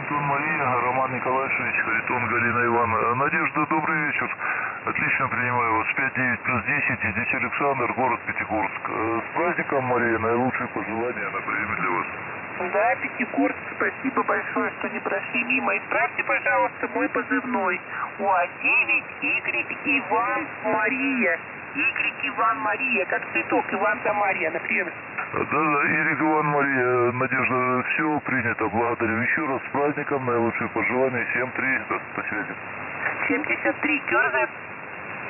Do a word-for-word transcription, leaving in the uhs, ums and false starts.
Харитон Мария, Роман Николаевич, Харитон Галина Ивановна. Надежда, добрый вечер. Отлично принимаю вас. пять девять плюс десять, здесь Александр, город Пятигорск. Э, С праздником, Мария, наилучшие пожелания на время для вас. Да, Пятигорск, спасибо большое, что не прошли мимо. Исправьте, пожалуйста, мой позывной. уа девять Y Иван Мария. Y Иван Мария, как цветок Иван да Мария, например. Да, да, Ирик Иван Мария, Надежда, все принято. Благодарю еще раз. С праздником, наилучшие пожелания. семь три, до, до связи. семьдесят три, Кёрзет.